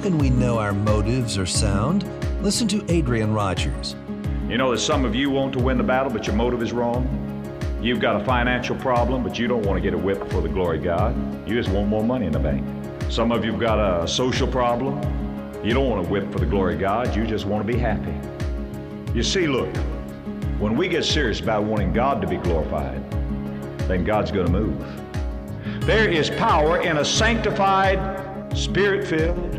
can we know our motives are sound? Listen to Adrian Rogers. You know that some of you want to win the battle, but your motive is wrong. You've got a financial problem, but you don't want to get it whipped for the glory of God. You just want more money in the bank. Some of you've got a social problem. You don't want to whip for the glory of God. You just want to be happy. You see, look, when we get serious about wanting God to be glorified, then God's going to move. There is power in a sanctified, spirit-filled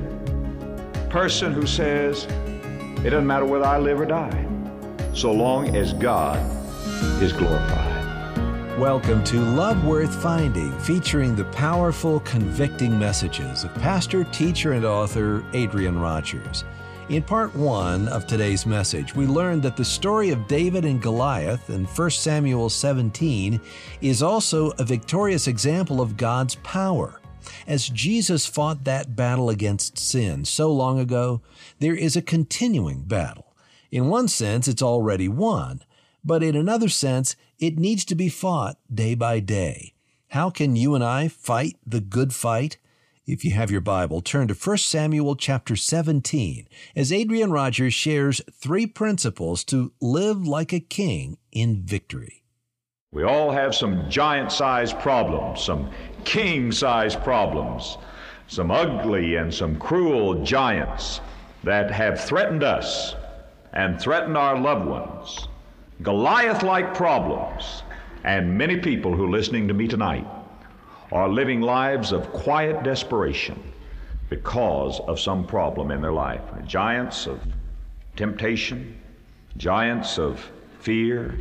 person who says, it doesn't matter whether I live or die, so long as God is glorified. Welcome to Love Worth Finding, featuring the powerful, convicting messages of pastor, teacher, and author Adrian Rogers. In part 1 of today's message, we learned that the story of David and Goliath in 1 Samuel 17 is also a victorious example of God's power. As Jesus fought that battle against sin so long ago, there is a continuing battle. In one sense, it's already won, but in another sense, it needs to be fought day by day. How can you and I fight the good fight? If you have your Bible, turn to 1 Samuel chapter 17, as Adrian Rogers shares 3 principles to live like a king in victory. We all have some giant-sized problems, some king-sized problems, some ugly and some cruel giants that have threatened us and threatened our loved ones. Goliath-like problems, and many people who are listening to me tonight are living lives of quiet desperation because of some problem in their life. Giants of temptation, giants of fear,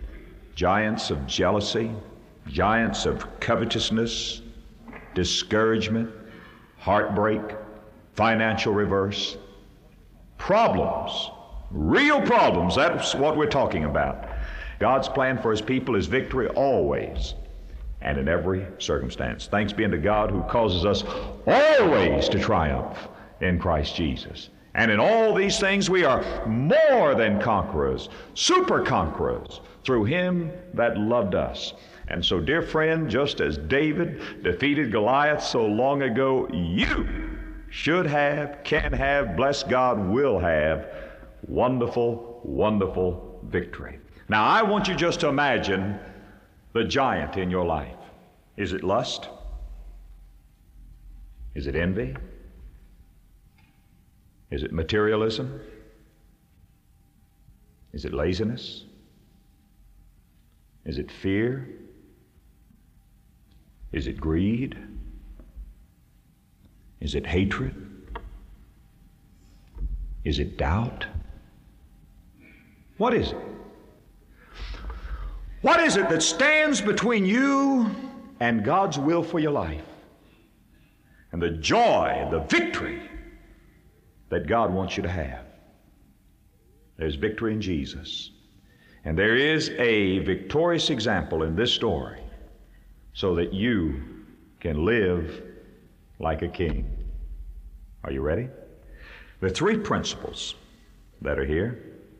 giants of jealousy, giants of covetousness, discouragement, heartbreak, financial reverse. Problems, real problems, that's what we're talking about. God's plan for His people is victory always and in every circumstance. Thanks be unto God who causes us always to triumph in Christ Jesus. And in all these things we are more than conquerors, super conquerors, through Him that loved us. And so, dear friend, just as David defeated Goliath so long ago, you should have, can have, bless God, will have wonderful, wonderful victory. Now, I want you just to imagine the giant in your life. Is it lust? Is it envy? Is it materialism? Is it laziness? Is it fear? Is it greed? Is it hatred? Is it doubt? What is it? What is it that stands between you and God's will for your life and the joy, the victory that God wants you to have? There's victory in Jesus. And there is a victorious example in this story so that you can live like a king. Are you ready? There are 3 principles that are here.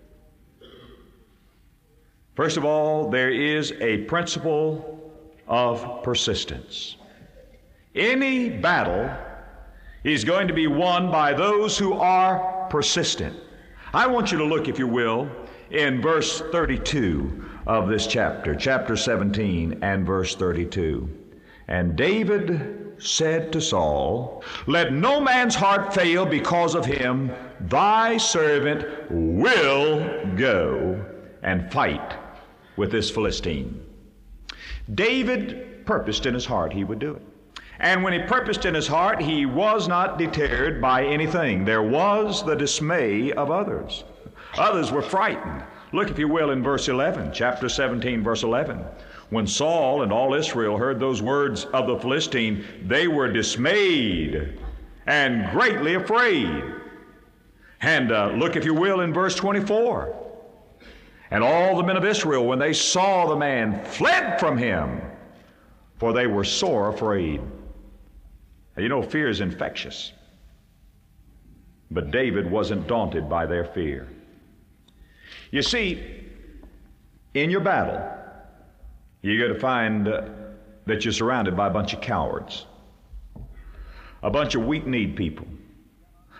First of all, there is a principle of persistence. Any battle is going to be won by those who are persistent. I want you to look, if you will, in verse 32 of this chapter 17 and verse 32. And David said to Saul, let no man's heart fail because of him. Thy servant will go and fight with this Philistine. David purposed in his heart he would do it. And when he purposed in his heart, he was not deterred by anything. There was the dismay of others. Others were frightened. Look, if you will, in verse 11, chapter 17, verse 11. When Saul and all Israel heard those words of the Philistine, they were dismayed and greatly afraid. And look, if you will, in verse 24. And all the men of Israel, when they saw the man, fled from him, for they were sore afraid. Now, you know, fear is infectious. But David wasn't daunted by their fear. You see, in your battle, you're going to find that you're surrounded by a bunch of cowards, a bunch of weak-kneed people,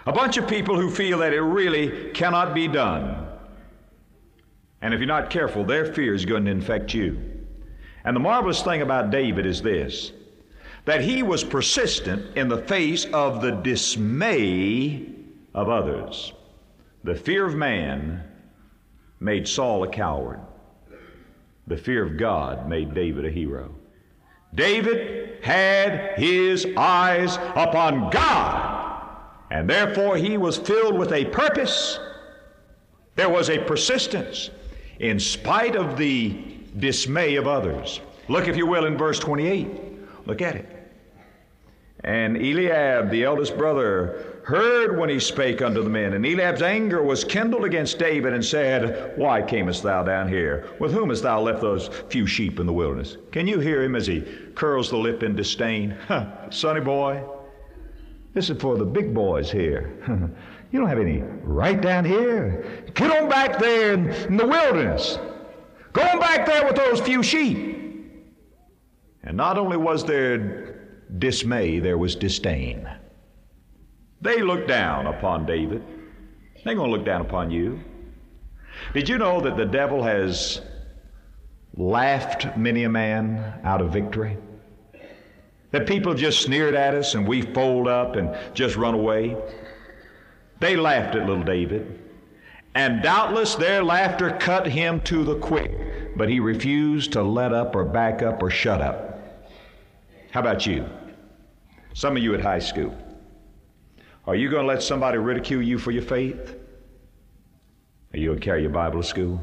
A bunch of people who feel that it really cannot be done. And if you're not careful, their fear is going to infect you. And the marvelous thing about David is this, that he was persistent in the face of the dismay of others. The fear of man made Saul a coward. The fear of God made David a hero. David had his eyes upon God, and therefore he was filled with a purpose. There was a persistence in spite of the dismay of others. Look, if you will, in verse 28. Look at it. And Eliab, the eldest brother, heard when he spake unto the men. And Eliab's anger was kindled against David, and said, Why camest thou down here? With whom hast thou left those few sheep in the wilderness? Can you hear him as he curls the lip in disdain? Sonny boy, this is for the big boys here. You don't have any right down here. Get on back there in the wilderness. Go on back there with those few sheep. And not only was there dismay, there was disdain. They looked down upon David. They're going to look down upon you. Did you know that the devil has laughed many a man out of victory? That people just sneered at us and we fold up and just run away? They laughed at little David. And doubtless their laughter cut him to the quick, but he refused to let up or back up or shut up. How about you? Some of you at high school. Are you going to let somebody ridicule you for your faith? Are you going to carry your Bible to school?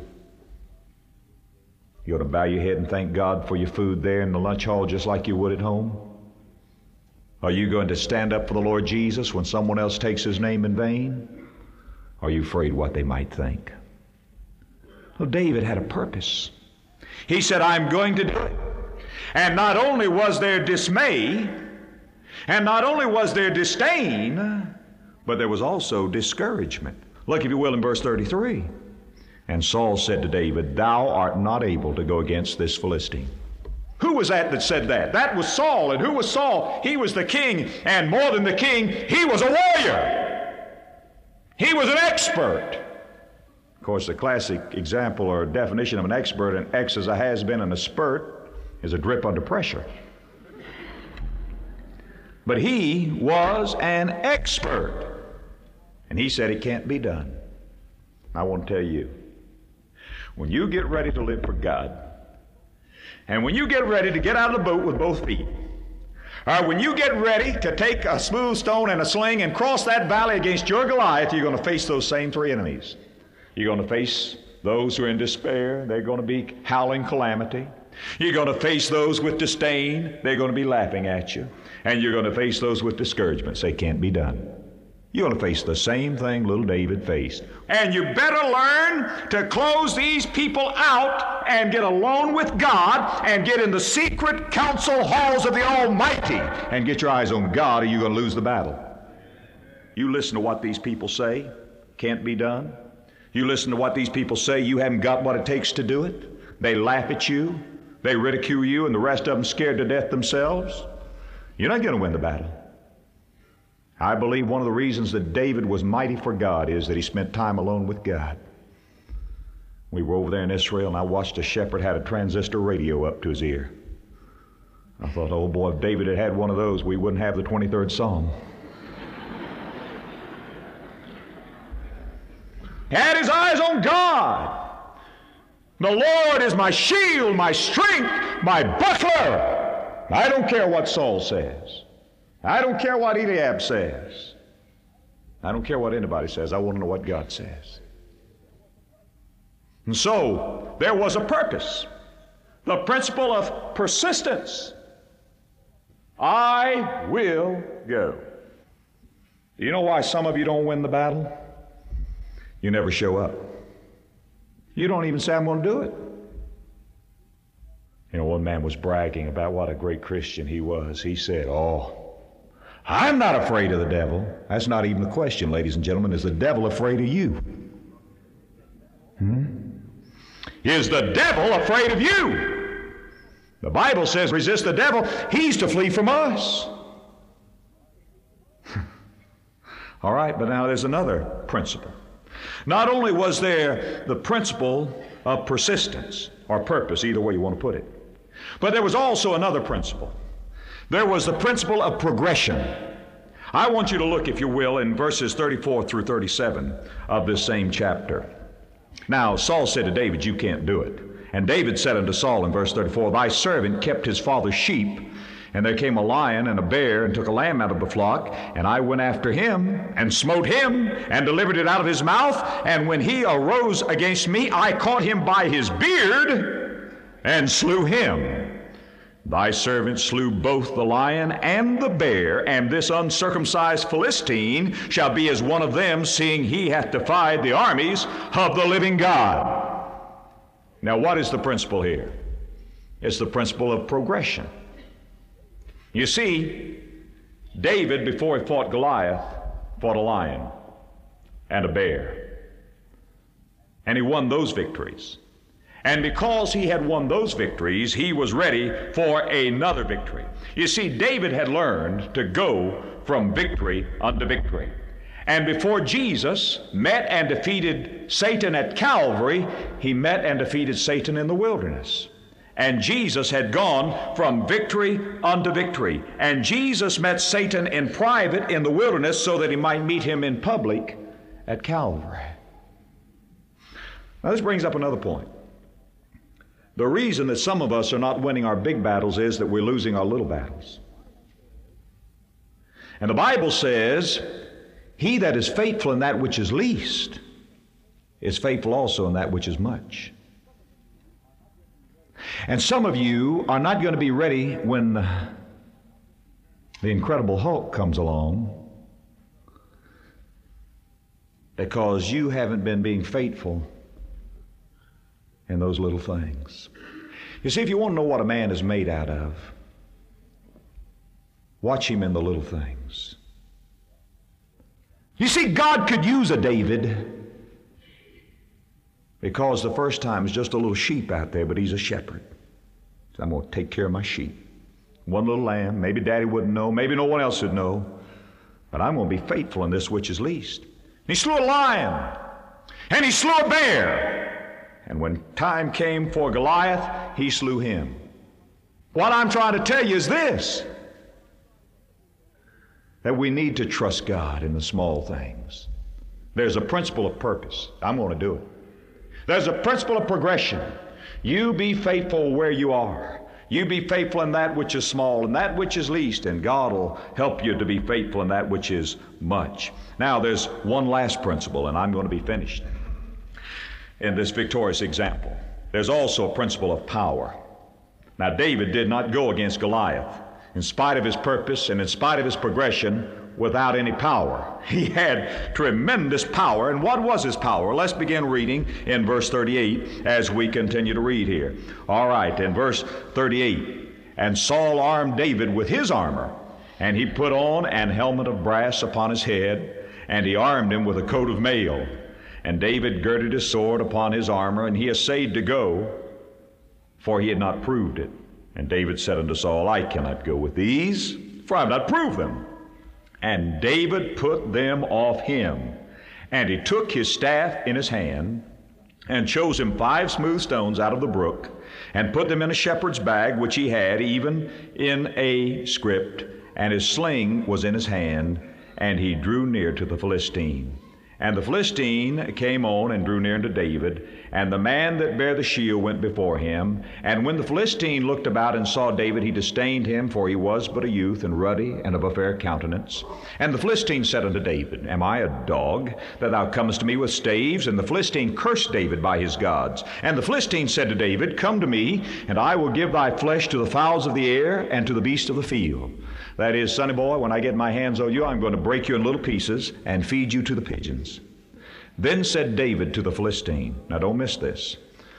You going to bow your head and thank God for your food there in the lunch hall just like you would at home? Are you going to stand up for the Lord Jesus when someone else takes his name in vain? Are you afraid what they might think? Well, David had a purpose. He said, I'm going to do it. And not only was there dismay, and not only was there disdain, but there was also discouragement. Look, if you will, in verse 33. And Saul said to David, Thou art not able to go against this Philistine. Who was that said that? That was Saul. And who was Saul? He was the king. And more than the king, he was a warrior. He was an expert. Of course, the classic example or definition of an expert, an X as a has-been and a spurt, is a drip under pressure. But he was an expert. And he said it can't be done. I want to tell you, when you get ready to live for God, and when you get ready to get out of the boat with both feet, or when you get ready to take a smooth stone and a sling and cross that valley against your Goliath, you're going to face those same three enemies. You're going to face those who are in despair. They're going to be howling calamity. You're going to face those with disdain. They're going to be laughing at you. And you're going to face those with discouragement. Say, can't be done. You're going to face the same thing little David faced. And you better learn to close these people out and get alone with God and get in the secret council halls of the Almighty and get your eyes on God, or you're going to lose the battle. You listen to what these people say, can't be done. You listen to what these people say, you haven't got what it takes to do it. They laugh at you, they ridicule you, and the rest of them scared to death themselves. You're not going to win the battle. I believe one of the reasons that David was mighty for God is that he spent time alone with God. We were over there in Israel, and I watched a shepherd had a transistor radio up to his ear. I thought, oh boy, if David had had one of those, we wouldn't have the 23rd Psalm. He had his eyes on God. The Lord is my shield, my strength, my buckler. I don't care what Saul says. I don't care what Eliab says. I don't care what anybody says. I want to know what God says. And so, there was a purpose. The principle of persistence. I will go. Do you know why some of you don't win the battle? You never show up. You don't even say, I'm going to do it. You know, one man was bragging about what a great Christian he was. He said, oh, I'm not afraid of the devil. That's not even the question, ladies and gentlemen. Is the devil afraid of you? Is the devil afraid of you? The Bible says, resist the devil, he's to flee from us. All right, but now there's another principle. Not only was there the principle of persistence or purpose, either way you want to put it, but there was also another principle. There was the principle of progression. I want you to look, if you will, in verses 34 through 37 of this same chapter. Now, Saul said to David, "You can't do it." And David said unto Saul in verse 34, "Thy servant kept his father's sheep, and there came a lion and a bear and took a lamb out of the flock, and I went after him and smote him and delivered it out of his mouth. And when he arose against me, I caught him by his beard and slew him. Thy servant slew both the lion and the bear, and this uncircumcised Philistine shall be as one of them, seeing he hath defied the armies of the living God." Now, what is the principle here? It's the principle of progression. You see, David, before he fought Goliath, fought a lion and a bear. And he won those victories. And because he had won those victories, he was ready for another victory. You see, David had learned to go from victory unto victory. And before Jesus met and defeated Satan at Calvary, he met and defeated Satan in the wilderness. And Jesus had gone from victory unto victory. And Jesus met Satan in private in the wilderness so that he might meet him in public at Calvary. Now, this brings up another point. The reason that some of us are not winning our big battles is that we're losing our little battles. And the Bible says, "He that is faithful in that which is least is faithful also in that which is much." And some of you are not going to be ready when the Incredible Hulk comes along because you haven't been being faithful in those little things. You see, if you want to know what a man is made out of, watch him in the little things. You see, God could use a David because the first time is just a little sheep out there, but he's a shepherd. So I'm going to take care of my sheep. One little lamb, maybe Daddy wouldn't know, maybe no one else would know, but I'm going to be faithful in this which is least. And he slew a lion, and he slew a bear. And when time came for Goliath, he slew him. What I'm trying to tell you is this, that we need to trust God in the small things. There's a principle of purpose. I'm going to do it. There's a principle of progression. You be faithful where you are. You be faithful in that which is small and that which is least, and God will help you to be faithful in that which is much. Now, there's one last principle, and I'm going to be finished in this victorious example. There's also a principle of power. Now, David did not go against Goliath in spite of his purpose and in spite of his progression without any power. He had tremendous power. And what was his power? Let's begin reading in verse 38 as we continue to read here. All right, in verse 38, "And Saul armed David with his armor, and he put on an helmet of brass upon his head, and he armed him with a coat of mail. And David girded his sword upon his armor, and he essayed to go, for he had not proved it. And David said unto Saul, I cannot go with these, for I have not proved them. And David put them off him. And he took his staff in his hand, and chose him 5 smooth stones out of the brook, and put them in a shepherd's bag which he had, even in a scrip, and his sling was in his hand, and he drew near to the Philistine. And the Philistine came on and drew near unto David, and the man that bare the shield went before him. And when the Philistine looked about and saw David, he disdained him, for he was but a youth, and ruddy, and of a fair countenance. And the Philistine said unto David, Am I a dog, that thou comest to me with staves? And the Philistine cursed David by his gods. And the Philistine said to David, Come to me, and I will give thy flesh to the fowls of the air, and to the beasts of the field. That is, sonny boy, when I get my hands on you, I'm going to break you in little pieces and feed you to the pigeons. Then said David to the Philistine, now don't miss this,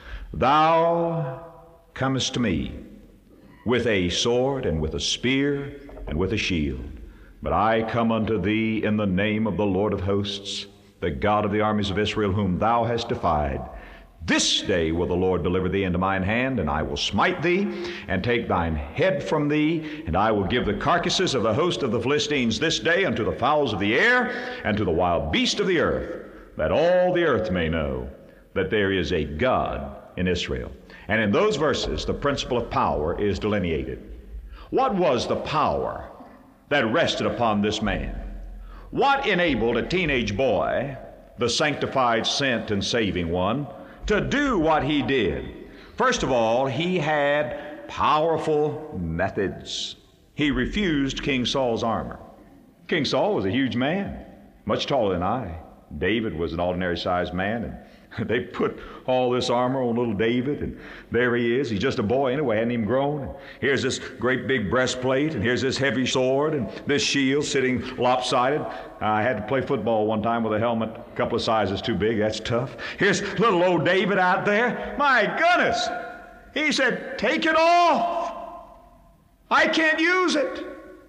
Thou comest to me with a sword and with a spear and with a shield, but I come unto thee in the name of the Lord of hosts, the God of the armies of Israel, whom thou hast defied. This day will the Lord deliver thee into mine hand, and I will smite thee, and take thine head from thee, and I will give the carcasses of the host of the Philistines this day unto the fowls of the air, and to the wild beasts of the earth, that all the earth may know that there is a God in Israel. And in those verses, the principle of power is delineated. What was the power that rested upon this man? What enabled a teenage boy, the sanctified, sent, and saving one, to do what he did? First of all, he had powerful methods. He refused King Saul's armor. King Saul was a huge man, much taller than I. David was an ordinary-sized man, and they put all this armor on little David, and there he is. He's just a boy anyway, hadn't even grown. And here's this great big breastplate, and here's this heavy sword, and this shield sitting lopsided. I had to play football one time with a helmet a couple of sizes too big. That's tough. Here's little old David out there. My goodness! He said, take it off. I can't use it.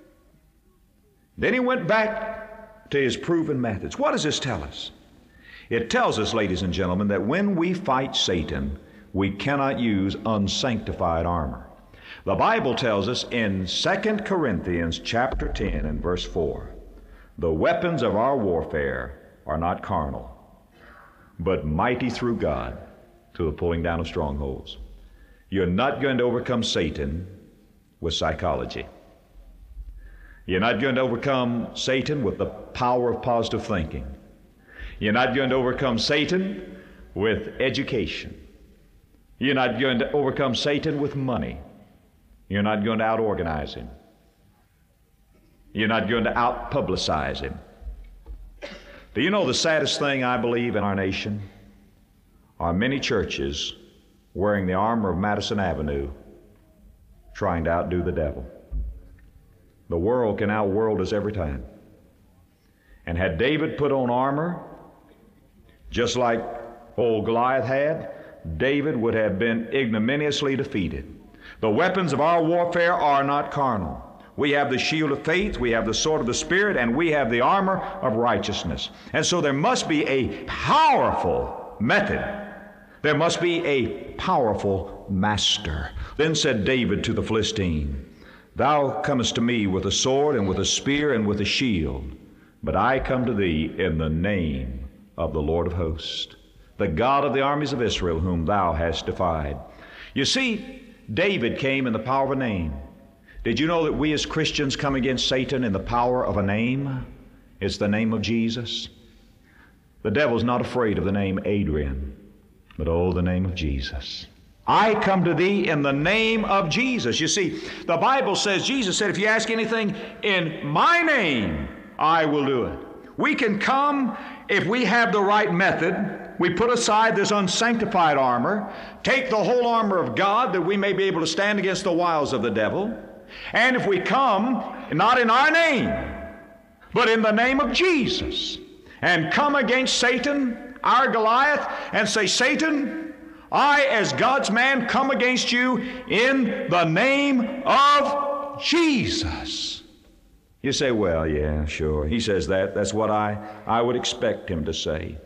Then he went back to his proven methods. What does this tell us? It tells us, ladies and gentlemen, that when we fight Satan, we cannot use unsanctified armor. The Bible tells us in 2 Corinthians chapter 10 and verse 4, the weapons of our warfare are not carnal, but mighty through God to the pulling down of strongholds. You're not going to overcome Satan with psychology. You're not going to overcome Satan with the power of positive thinking. You're not going to overcome Satan with education. You're not going to overcome Satan with money. You're not going to out-organize him. You're not going to out-publicize him. Do you know the saddest thing I believe in our nation are many churches wearing the armor of Madison Avenue trying to outdo the devil. The world can outworld us every time. And had David put on armor, just like old Goliath had, David would have been ignominiously defeated. The weapons of our warfare are not carnal. We have the shield of faith, we have the sword of the Spirit, and we have the armor of righteousness. And so there must be a powerful method. There must be a powerful master. Then said David to the Philistine, Thou comest to me with a sword and with a spear and with a shield, but I come to thee in the name of the Lord of hosts, the God of the armies of Israel, whom thou hast defied. You see, David came in the power of a name. Did you know that we as Christians come against Satan in the power of a name? It's the name of Jesus. The devil's not afraid of the name Adrian, but oh, the name of Jesus. I come to thee in the name of Jesus. You see, the Bible says, Jesus said, if you ask anything in my name, I will do it. We can come if we have the right method. We put aside this unsanctified armor, take the whole armor of God that we may be able to stand against the wiles of the devil. And if we come, not in our name, but in the name of Jesus, and come against Satan, our Goliath, and say, Satan, I, as God's man, come against you in the name of Jesus. You say, well, yeah, sure. He says that. That's what I would expect him to say.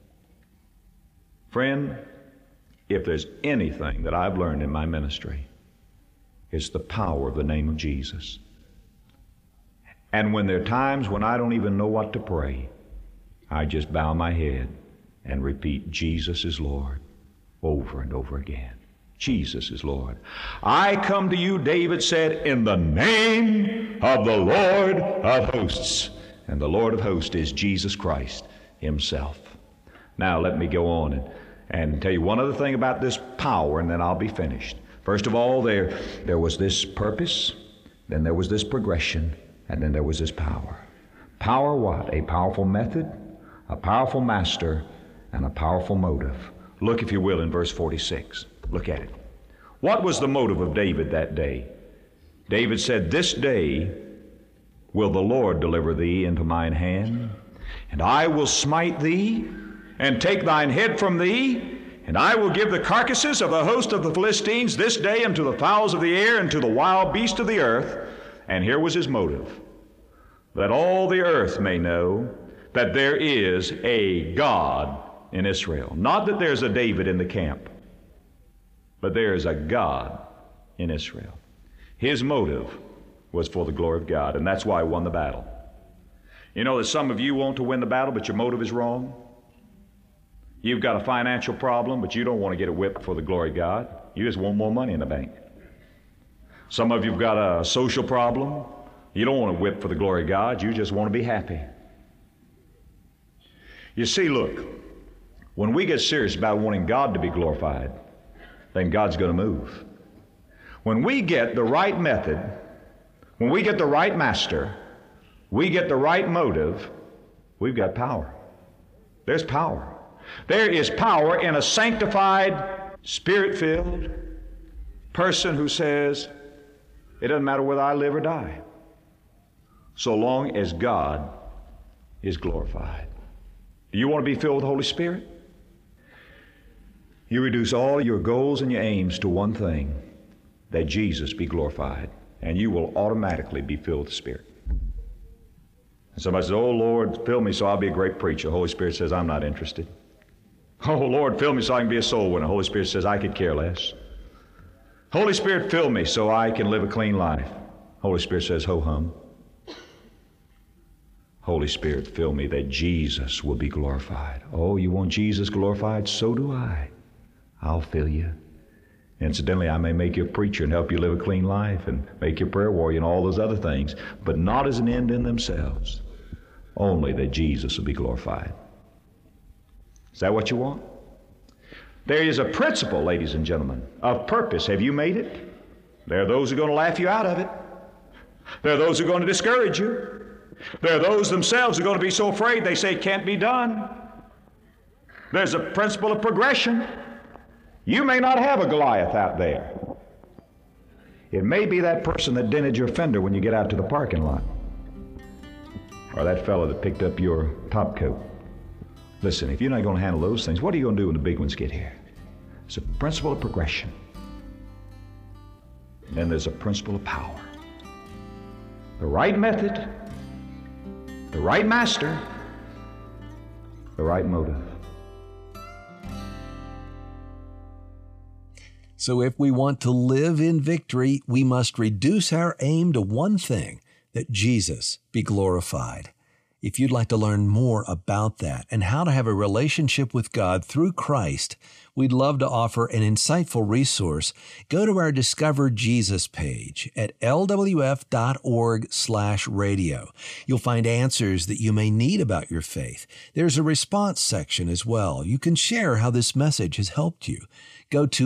Friend, if there's anything that I've learned in my ministry, it's the power of the name of Jesus. And when there are times when I don't even know what to pray, I just bow my head and repeat, Jesus is Lord, over and over again. Jesus is Lord. I come to you, David said, in the name of the Lord of hosts. And the Lord of hosts is Jesus Christ himself. Now let me go on and tell you one other thing about this power, and then I'll be finished. First of all, there was this purpose, then there was this progression, and then there was this power. Power what? A powerful method, a powerful master, and a powerful motive. Look, if you will, in verse 46. Look at it. What was the motive of David that day? David said, This day will the Lord deliver thee into mine hand, and I will smite thee, and take thine head from thee, and I will give the carcasses of the host of the Philistines this day unto the fowls of the air and to the wild beasts of the earth. And here was his motive, that all the earth may know that there is a God in Israel. Not that there's a David in the camp, but there is a God in Israel. His motive was for the glory of God, and that's why he won the battle. You know that some of you want to win the battle, but your motive is wrong. You've got a financial problem, but you don't want to get it whipped for the glory of God. You just want more money in the bank. Some of you've got a social problem. You don't want to whip for the glory of God. You just want to be happy. You see, look, when we get serious about wanting God to be glorified, then God's going to move. When we get the right method, when we get the right master, we get the right motive, we've got power. There's power. There is power in a sanctified, Spirit-filled person who says, it doesn't matter whether I live or die, so long as God is glorified. Do you want to be filled with the Holy Spirit? You reduce all your goals and your aims to one thing, that Jesus be glorified, and you will automatically be filled with the Spirit. And somebody says, oh, Lord, fill me so I'll be a great preacher. The Holy Spirit says, I'm not interested. Oh, Lord, fill me so I can be a soul winner. The Holy Spirit says, I could care less. Holy Spirit, fill me so I can live a clean life. Holy Spirit says, ho-hum. Holy Spirit, fill me that Jesus will be glorified. Oh, you want Jesus glorified? So do I. I'll fill you. Incidentally, I may make you a preacher and help you live a clean life and make you a prayer warrior and all those other things, but not as an end in themselves. Only that Jesus will be glorified. Is that what you want? There is a principle, ladies and gentlemen, of purpose. Have you made it? There are those who are going to laugh you out of it. There are those who are going to discourage you. There are those themselves who are going to be so afraid they say it can't be done. There's a principle of progression. You may not have a Goliath out there. It may be that person that dented your fender when you get out to the parking lot, or that fellow that picked up your top coat. Listen, if you're not going to handle those things, what are you going to do when the big ones get here? It's a principle of progression. And there's a principle of power. The right method, the right master, the right motive. So if we want to live in victory, we must reduce our aim to one thing, that Jesus be glorified. If you'd like to learn more about that and how to have a relationship with God through Christ, we'd love to offer an insightful resource. Go to our Discover Jesus page at lwf.org/radio. You'll find answers that you may need about your faith. There's a response section as well. You can share how this message has helped you. Go to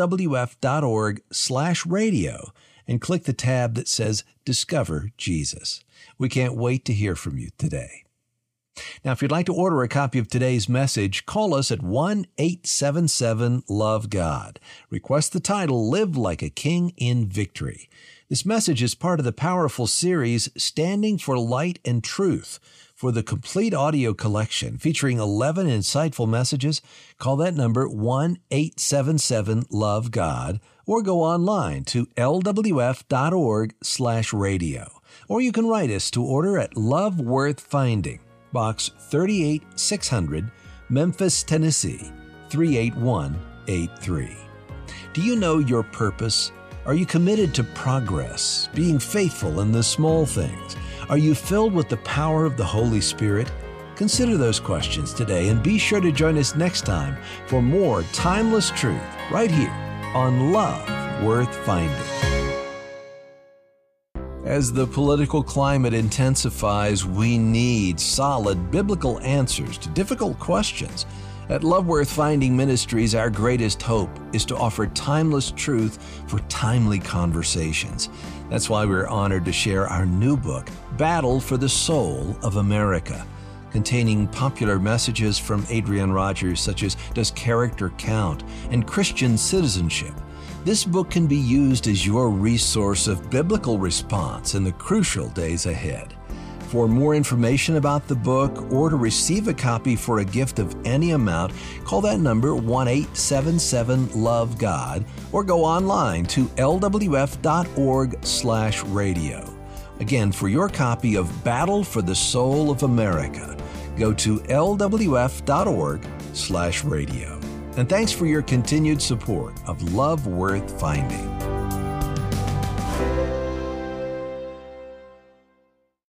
lwf.org/radio and click the tab that says Discover Jesus. We can't wait to hear from you today. Now, if you'd like to order a copy of today's message, call us at 1-877-LOVE-GOD. Request the title, Live Like a King in Victory. This message is part of the powerful series, Standing for Light and Truth. For the complete audio collection featuring 11 insightful messages, call that number 1-877-LOVE-GOD or go online to lwf.org/radio. Or you can write us to order at Love Worth Finding, Box 38600, Memphis, Tennessee, 38183. Do you know your purpose? Are you committed to progress, being faithful in the small things? Are you filled with the power of the Holy Spirit? Consider those questions today and be sure to join us next time for more timeless truth right here on Love Worth Finding. As the political climate intensifies, we need solid biblical answers to difficult questions. At Love Worth Finding Ministries, our greatest hope is to offer timeless truth for timely conversations. That's why we're honored to share our new book, Battle for the Soul of America, containing popular messages from Adrian Rogers such as Does Character Count? And Christian Citizenship. This book can be used as your resource of biblical response in the crucial days ahead. For more information about the book or to receive a copy for a gift of any amount, call that number 1-877-LOVE-GOD or go online to lwf.org/radio. Again, for your copy of Battle for the Soul of America, go to lwf.org/radio. love.org/radio. And thanks for your continued support of Love Worth Finding.